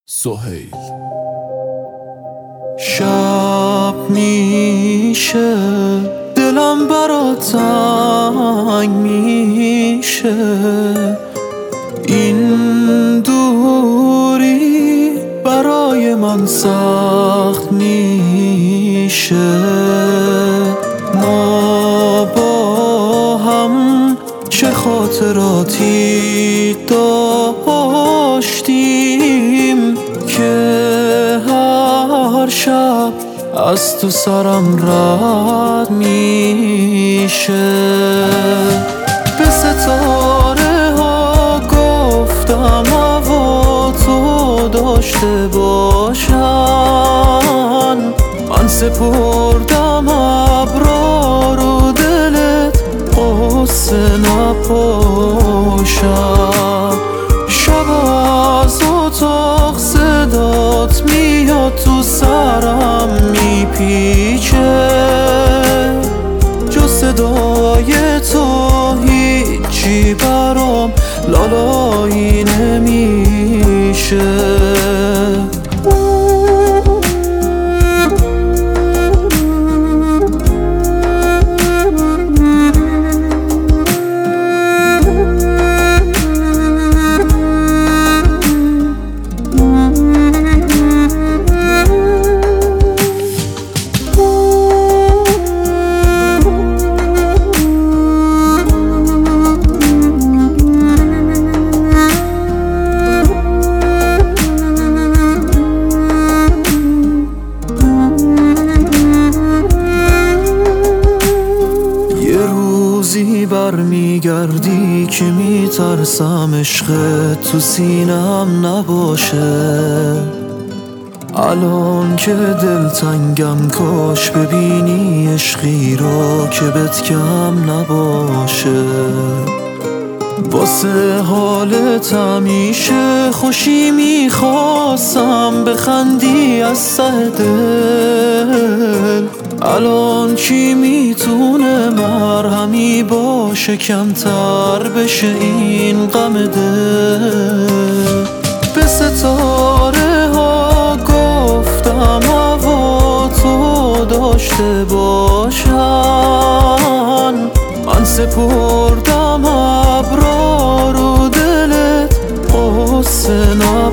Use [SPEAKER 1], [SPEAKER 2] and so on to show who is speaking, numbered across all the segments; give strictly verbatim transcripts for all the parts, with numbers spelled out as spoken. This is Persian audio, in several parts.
[SPEAKER 1] سهیل. شب میشه دلم برات تنگ میشه، این دوری برای من سخت میشه. ما با هم چه خاطراتی داشتیم که هر شب از تو سرم رد میشه. به ستاره ها گفتم هوا تو داشته باشن، من سپردم ابرا رو دلت قصه نپاشم. شب از اتاق صدات میاد تو سرم میپیچه، جز صدای تو هیچی برام لالایی نمیشه. روزی برمیگردی که میترسم عشقت تو سینم نباشه. الان که دلتنگم کاش ببینی عشقی رو که بهت کم نباشه. واسه حالت همیشه خوشی میخواستم بخندی از ته دل. الان کی میتونه مرهمی باشه کمتر بشه این غم دل. به ستاره ها گفتم هوا تو داشته باشن، من سپردم ابرا رو دلت قصه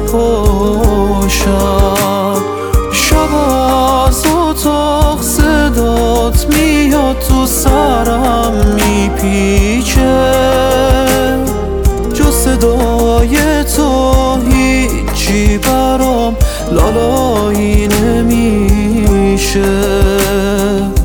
[SPEAKER 1] نپاشم. شب از اتاق صدات میاد تو سرم میپیچه، جز صدای تو هیچی برام لالایی نمیشه.